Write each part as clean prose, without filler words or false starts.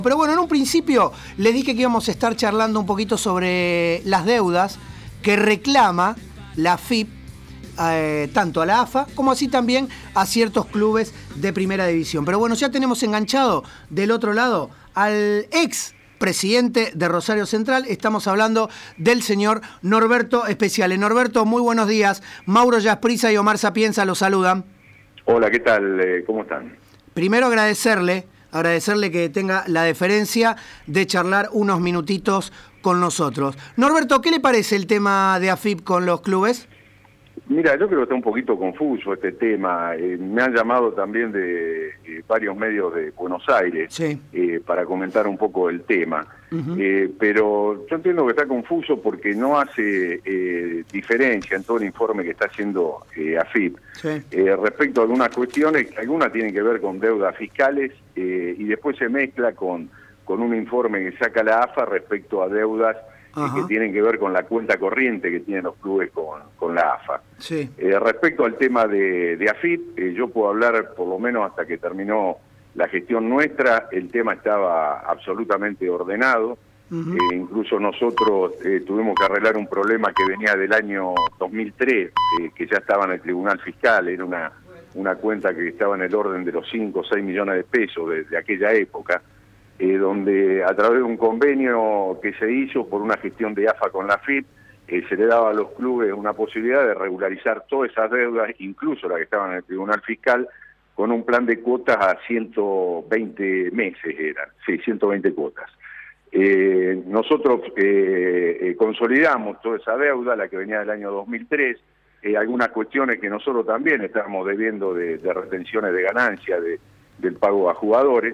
Pero bueno, en un principio les dije que íbamos a estar charlando un poquito sobre las deudas que reclama la AFIP, tanto a la AFA como así también a ciertos clubes de primera división. Pero bueno, ya tenemos enganchado del otro lado al ex presidente de Rosario Central. Estamos hablando del señor Norberto Speciale. Norberto, muy buenos días. Mauro Yasprisa y Omar Sapienza los saludan. Hola, ¿qué tal? ¿Cómo están? Primero agradecerle que tenga la deferencia de charlar unos minutitos con nosotros. Norberto, ¿qué le parece el tema de AFIP con los clubes? Mira, yo creo que está un poquito confuso este tema. Me han llamado también de varios medios de Buenos Aires, sí, para comentar un poco el tema. Pero yo entiendo que está confuso porque no hace diferencia en todo el informe que está haciendo AFIP, sí, respecto a algunas cuestiones, que algunas tienen que ver con deudas fiscales y después se mezcla con un informe que saca la AFA respecto a deudas que tienen que ver con la cuenta corriente que tienen los clubes con la AFA. Sí. Respecto al tema de AFIP, yo puedo hablar por lo menos hasta que terminó la gestión nuestra, el tema estaba absolutamente ordenado. Incluso nosotros tuvimos que arreglar un problema que venía del año 2003, que ya estaba en el Tribunal Fiscal, era una cuenta que estaba en el orden de los 5 o 6 millones de pesos de aquella época, donde a través de un convenio que se hizo por una gestión de AFA con la AFIP, se le daba a los clubes una posibilidad de regularizar todas esas deudas, incluso las que estaban en el Tribunal Fiscal, con un plan de cuotas a 120 meses eran, sí, 120 cuotas. Nosotros consolidamos toda esa deuda, la que venía del año 2003, algunas cuestiones que nosotros también estábamos debiendo de retenciones de ganancias, del pago a jugadores,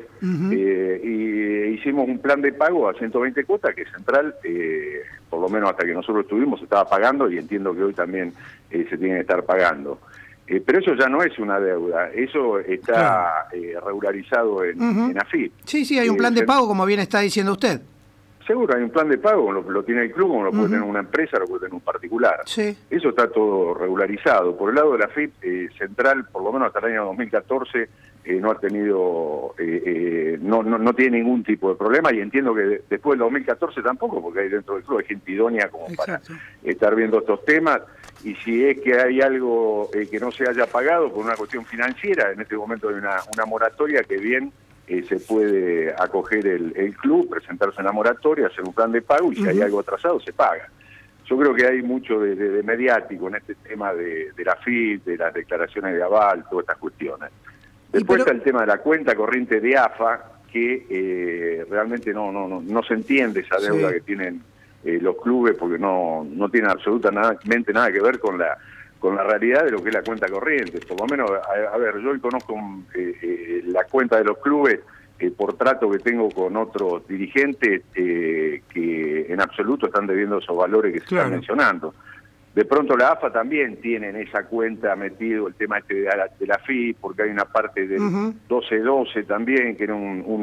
y hicimos un plan de pago a 120 cuotas que Central, por lo menos hasta que nosotros estuvimos, estaba pagando y entiendo que hoy también se tiene que estar pagando. Pero eso ya no es una deuda, eso está regularizado en AFIP. Sí, sí, hay un plan de pago, como bien está diciendo usted. Seguro, hay un plan de pago, lo tiene el club, como lo puede tener una empresa, lo puede tener un particular. Sí. Eso está todo regularizado. Por el lado de la AFIP, Central, por lo menos hasta el año 2014, no ha tenido, no tiene ningún tipo de problema, y entiendo que después del 2014 tampoco, porque hay dentro del club hay gente idónea como para estar viendo estos temas, y si es que hay algo que no se haya pagado por una cuestión financiera, en este momento hay una moratoria que bien se puede acoger el club, presentarse en la moratoria, hacer un plan de pago, y si hay algo atrasado se paga. Yo creo que hay mucho de mediático en este tema de la AFIP, de las declaraciones de aval, todas estas cuestiones. Después está el tema de la cuenta corriente de AFA, que realmente no se entiende esa deuda que tienen los clubes, porque no tiene absolutamente nada que ver con la realidad de lo que es la cuenta corriente. Por lo menos, a ver, yo hoy conozco la cuenta de los clubes por trato que tengo con otros dirigentes que en absoluto están debiendo esos valores que se están mencionando. De pronto la AFA también tiene en esa cuenta metido el tema de la FIP, porque hay una parte del 12-12 también, que era un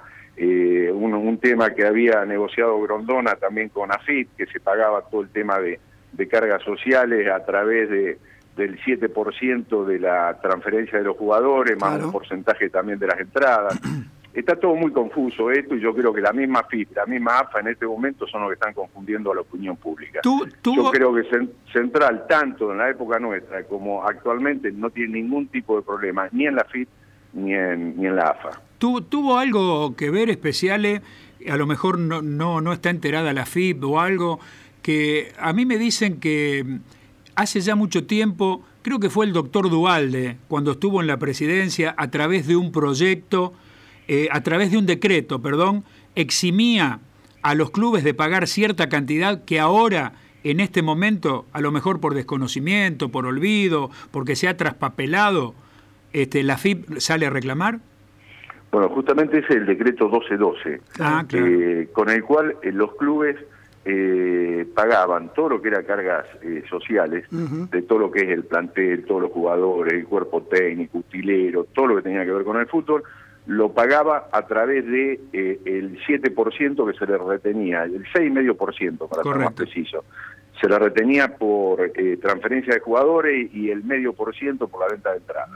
tema que había negociado Grondona también con AFIP, que se pagaba todo el tema de cargas sociales a través del 7% de la transferencia de los jugadores, más un porcentaje también de las entradas. Está todo muy confuso esto, y yo creo que la misma FIP, la misma AFA en este momento son los que están confundiendo a la opinión pública. Yo creo que Central, tanto en la época nuestra como actualmente, no tiene ningún tipo de problema, ni en la FIP ni en la AFA. ¿Tuvo algo que ver, Speciale? A lo mejor no está enterada la FIP o algo, que a mí me dicen que hace ya mucho tiempo, creo que fue el doctor Duhalde, cuando estuvo en la presidencia, a través de un proyecto, a través de un decreto, eximía a los clubes de pagar cierta cantidad que ahora, en este momento, a lo mejor por desconocimiento, por olvido, porque se ha traspapelado, la FIP sale a reclamar. Bueno, justamente ese es el decreto 1212, con el cual los clubes pagaban todo lo que era cargas sociales, de todo lo que es el plantel, todos los jugadores, el cuerpo técnico, utilero, todo lo que tenía que ver con el fútbol, lo pagaba a través de el 7% que se le retenía, el 6,5% para ser más preciso. Se le retenía por transferencia de jugadores y el 0,5% por la venta de entradas.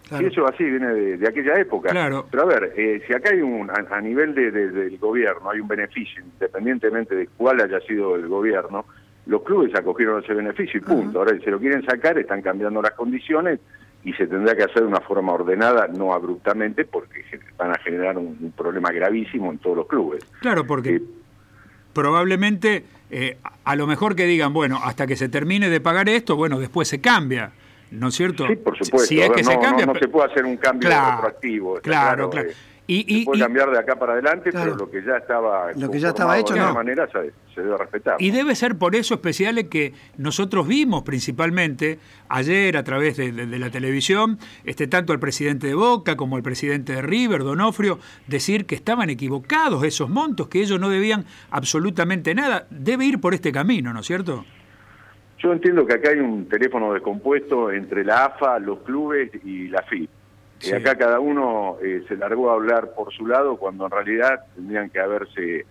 Claro. Y eso así viene de aquella época. Claro. Pero a ver, si acá hay a nivel del gobierno, hay un beneficio, independientemente de cuál haya sido el gobierno, los clubes acogieron ese beneficio y punto. Ahora, si se lo quieren sacar, están cambiando las condiciones y se tendrá que hacer de una forma ordenada, no abruptamente, porque van a generar un problema gravísimo en todos los clubes. Claro, porque probablemente, a lo mejor que digan, bueno, hasta que se termine de pagar esto, bueno, después se cambia, ¿no es cierto? Sí, por supuesto. Si es que se cambia, no se puede hacer un cambio retroactivo. Claro. Se puede cambiar de acá para adelante, claro, pero lo que ya estaba hecho, de alguna manera se debe respetar. Y debe ser por eso especial que nosotros vimos principalmente ayer a través de la televisión, tanto al presidente de Boca como al presidente de River, Donofrio, decir que estaban equivocados esos montos, que ellos no debían absolutamente nada. Debe ir por este camino, ¿no es cierto? Yo entiendo que acá hay un teléfono descompuesto entre la AFA, los clubes y la FIP. Sí. Acá cada uno se largó a hablar por su lado cuando en realidad tendrían que haberse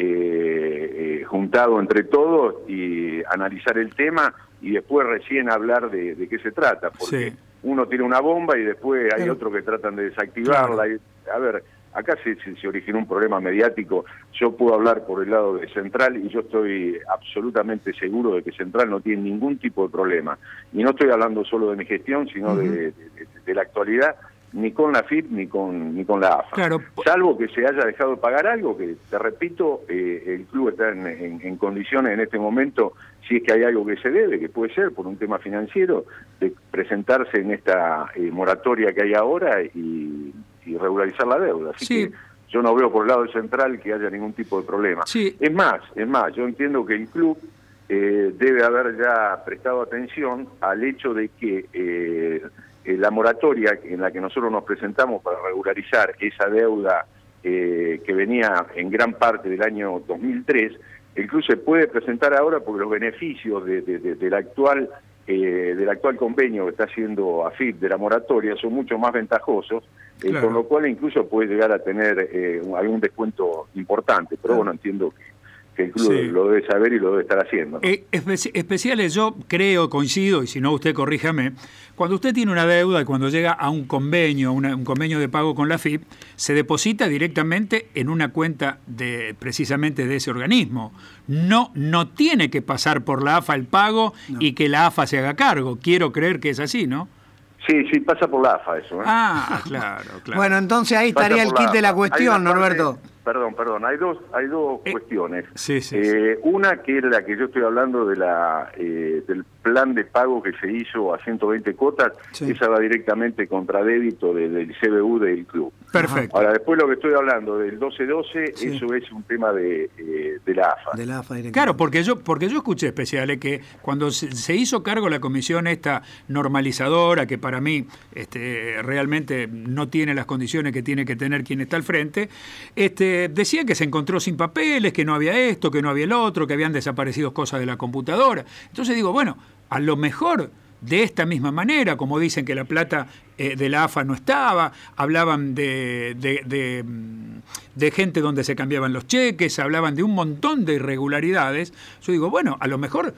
juntado entre todos y analizar el tema y después recién hablar de qué se trata, porque uno tiene una bomba y después hay otro que tratan de desactivarla. Claro. A ver, acá se originó un problema mediático. Yo puedo hablar por el lado de Central y yo estoy absolutamente seguro de que Central no tiene ningún tipo de problema. Y no estoy hablando solo de mi gestión, sino de la actualidad, ni con la FIP ni con la AFA. Claro. Salvo que se haya dejado de pagar algo, que te repito, el club está en condiciones en este momento, si es que hay algo que se debe, que puede ser por un tema financiero, de presentarse en esta moratoria que hay ahora y regularizar la deuda. Así que yo no veo por el lado Central que haya ningún tipo de problema. Sí. Es más, yo entiendo que el club debe haber ya prestado atención al hecho de que la moratoria en la que nosotros nos presentamos para regularizar esa deuda que venía en gran parte del año 2003, el club se puede presentar ahora porque los beneficios del actual convenio que está haciendo AFIP de la moratoria son mucho más ventajosos, claro, con lo cual incluso puede llegar a tener algún descuento importante, pero bueno, entiendo que el club lo debe saber y lo debe estar haciendo, ¿no? Especiales, yo creo, coincido, y si no usted corríjame, cuando usted tiene una deuda y cuando llega a un convenio, un convenio de pago con la FIP, se deposita directamente en una cuenta precisamente de ese organismo. No tiene que pasar por la AFA el pago y que la AFA se haga cargo. Quiero creer que es así, ¿no? Sí, pasa por la AFA eso, ¿eh? Claro. Bueno, entonces ahí estaría el kit de la cuestión, Norberto. Perdón, hay dos cuestiones. Sí. Una que es la que yo estoy hablando de del plan de pago que se hizo a 120 cuotas, esa va directamente contra débito del CBU del club. Perfecto. Ahora, después lo que estoy hablando del 12-12, eso es un tema de la AFA. De la AFA directamente. Claro, porque yo escuché, especiales, que cuando se hizo cargo la comisión esta normalizadora, que para mí realmente no tiene las condiciones que tiene que tener quien está al frente, decía que se encontró sin papeles, que no había esto, que no había el otro, que habían desaparecido cosas de la computadora. Entonces digo, bueno, a lo mejor de esta misma manera, como dicen que la plata de la AFA no estaba, hablaban de gente donde se cambiaban los cheques, hablaban de un montón de irregularidades. Yo digo, bueno, a lo mejor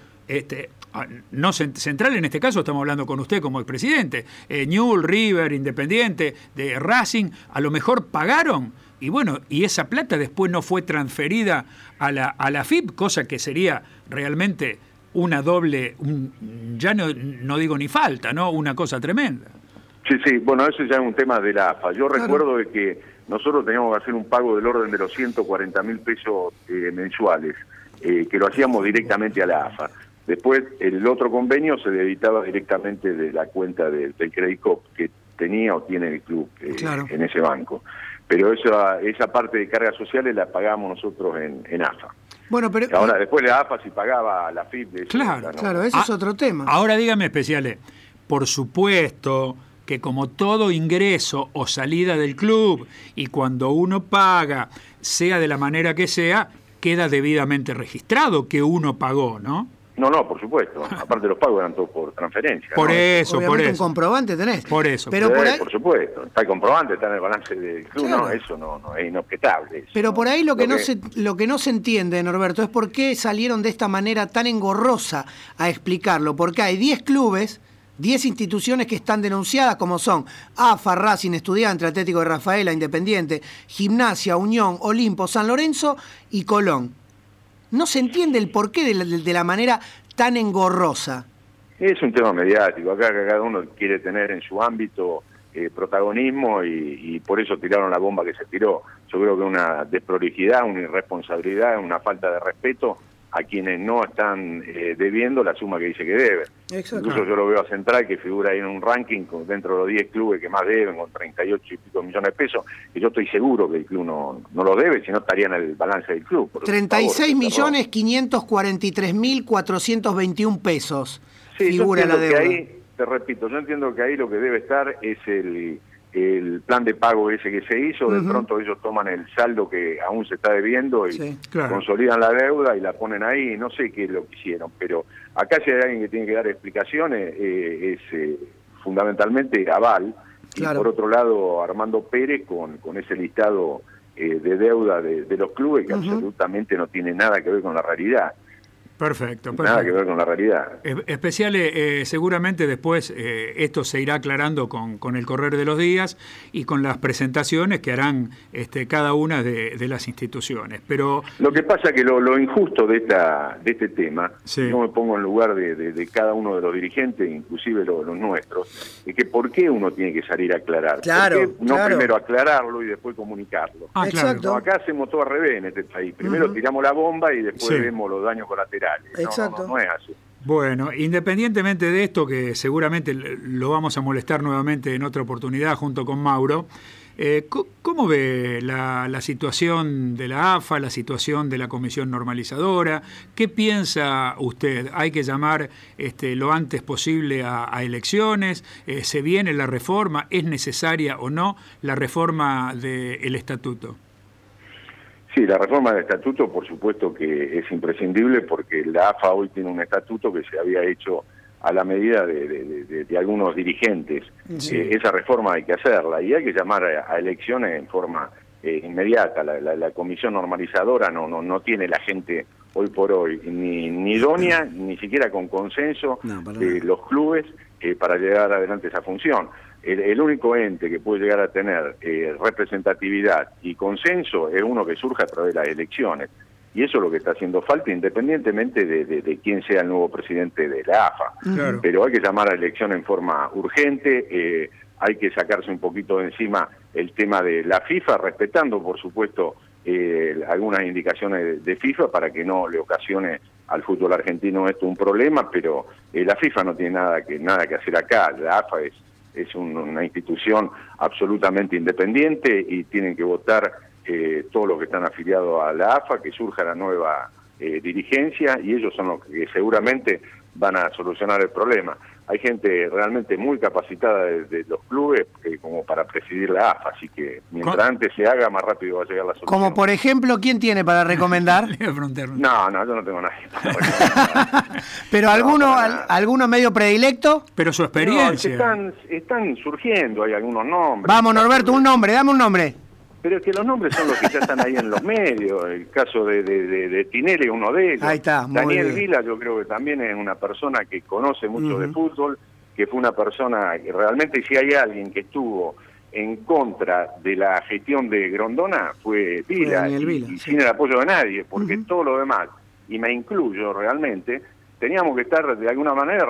no Central en este caso, estamos hablando con usted como el presidente, Newell's, River, Independiente, de Racing, a lo mejor pagaron. Y bueno, y esa plata después no fue transferida a la FIP, cosa que sería realmente una doble, ya no digo ni falta, ¿no? Una cosa tremenda. Sí, bueno, eso ya es un tema de la AFA. Yo recuerdo de que nosotros teníamos que hacer un pago del orden de los 140.000 pesos mensuales, que lo hacíamos directamente a la AFA. Después, el otro convenio se debitaba directamente de la cuenta del Credit Cop que tenía o tiene el club en ese banco. Pero esa parte de cargas sociales la pagamos nosotros en AFA. Bueno, pero ahora después la AFA si pagaba la FIP. Claro, eso es otro tema. Ahora dígame, especiales, por supuesto que como todo ingreso o salida del club y cuando uno paga, sea de la manera que sea, queda debidamente registrado que uno pagó, ¿no? No, por supuesto. Aparte los pagos eran todos por transferencia. Por eso. Un comprobante tenés. Por eso. Pero por supuesto. Está el comprobante, está en el balance del club. Claro. No, eso no es inobjetable. Eso, pero por ahí lo que no se entiende, Norberto, es por qué salieron de esta manera tan engorrosa a explicarlo. Porque hay 10 clubes 10 instituciones que están denunciadas, como son AFA, Racing, Estudiantes, Atlético de Rafaela, Independiente, Gimnasia, Unión, Olimpo, San Lorenzo y Colón. No se entiende el porqué de la manera tan engorrosa. Es un tema mediático, acá cada uno quiere tener en su ámbito protagonismo y por eso tiraron la bomba que se tiró. Yo creo que una desprolijidad, una irresponsabilidad, una falta de respeto a quienes no están debiendo la suma que dice que deben. Exacto. Incluso yo lo veo a Central, que figura ahí en un ranking dentro de los 10 clubes que más deben, con 38 y pico millones de pesos, y yo estoy seguro que el club no lo debe, si no estaría en el balance del club. 36.543.421 pesos sí, figura la deuda. Que ahí, te repito, yo entiendo que ahí lo que debe estar es el plan de pago ese que se hizo. De pronto ellos toman el saldo que aún se está debiendo y consolidan la deuda y la ponen ahí. No sé qué es lo que hicieron, pero acá si hay alguien que tiene que dar explicaciones es fundamentalmente Aval, y por otro lado Armando Pérez con ese listado de deuda de los clubes que absolutamente no tiene nada que ver con la realidad. Perfecto. Nada que ver con la realidad. Especiales, seguramente después esto se irá aclarando con el correr de los días y con las presentaciones que harán cada una de las instituciones. Pero lo que pasa es que lo injusto de este tema, yo me pongo en lugar de cada uno de los dirigentes, inclusive los nuestros, es que ¿por qué uno tiene que salir a aclarar? Claro, ¿Por qué no primero aclararlo y después comunicarlo? Exacto. No, acá hacemos todo al revés en este país. Primero tiramos la bomba y después vemos los daños colaterales. Exacto. No es así. Bueno, independientemente de esto, que seguramente lo vamos a molestar nuevamente en otra oportunidad junto con Mauro, ¿cómo ve la situación de la AFA, la situación de la Comisión Normalizadora? ¿Qué piensa usted? ¿Hay que llamar lo antes posible a elecciones? ¿Se viene la reforma? ¿Es necesaria o no la reforma del estatuto? Sí, la reforma del estatuto por supuesto que es imprescindible porque la AFA hoy tiene un estatuto que se había hecho a la medida de algunos dirigentes. Esa reforma hay que hacerla y hay que llamar a elecciones en forma inmediata. La Comisión Normalizadora no tiene la gente hoy por hoy ni idónea, ni siquiera con consenso de los clubes para llevar adelante esa función. El único ente que puede llegar a tener representatividad y consenso es uno que surja a través de las elecciones. Y eso es lo que está haciendo falta, independientemente de quién sea el nuevo presidente de la AFA. Claro. Pero hay que llamar a elección en forma urgente, hay que sacarse un poquito de encima el tema de la FIFA, respetando, por supuesto, algunas indicaciones de FIFA para que no le ocasione al fútbol argentino esto un problema, pero la FIFA no tiene nada que hacer acá. La AFA es una institución absolutamente independiente y tienen que votar todos los que están afiliados a la AFA, que surja la nueva dirigencia, y ellos son los que seguramente van a solucionar el problema. Hay gente realmente muy capacitada de los clubes como para presidir la AFA, así que mientras antes se haga, más rápido va a llegar la solución. Como por ejemplo, ¿quién tiene para recomendar? No, yo no tengo nadie para recomendar. ¿Pero alguno medio predilecto? Pero su experiencia. No, están surgiendo, hay algunos nombres. Vamos, Norberto, dame un nombre. Pero es que los nombres son los que ya están ahí en los medios. El caso de Tinelli es uno de ellos. Ahí está, Daniel Vila yo creo que también es una persona que conoce mucho de fútbol, que fue una persona que realmente, si hay alguien que estuvo en contra de la gestión de Grondona, fue Vila, y sin el apoyo de nadie, porque todo lo demás, y me incluyo realmente, teníamos que estar de alguna manera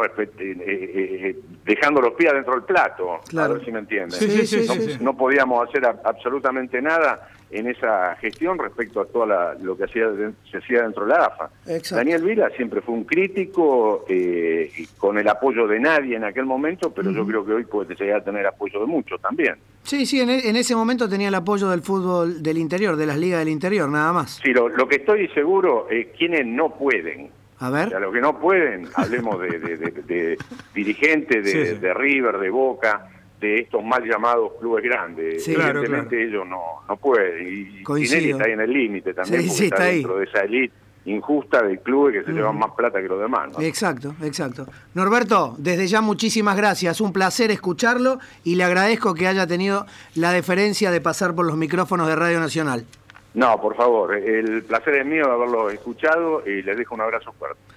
dejando los pies dentro del plato, a ver si me entienden. No podíamos hacer absolutamente nada en esa gestión respecto a todo lo que se hacía dentro de la AFA. Exacto. Daniel Vila siempre fue un crítico, con el apoyo de nadie en aquel momento, pero yo creo que hoy puede llegar a tener apoyo de muchos también. Sí, en ese momento tenía el apoyo del fútbol del interior, de las ligas del interior, nada más. Sí, lo que estoy seguro es quienes no pueden. A ver. O sea, los que no pueden, hablemos de dirigentes de River, de Boca, de estos mal llamados clubes grandes. Evidentemente ellos no pueden. Y Tinelli está ahí en el límite también, porque está dentro de esa elite injusta del club que se llevan más plata que los demás, ¿no? Exacto. Norberto, desde ya muchísimas gracias. Un placer escucharlo y le agradezco que haya tenido la deferencia de pasar por los micrófonos de Radio Nacional. No, por favor, el placer es mío de haberlo escuchado y les dejo un abrazo fuerte.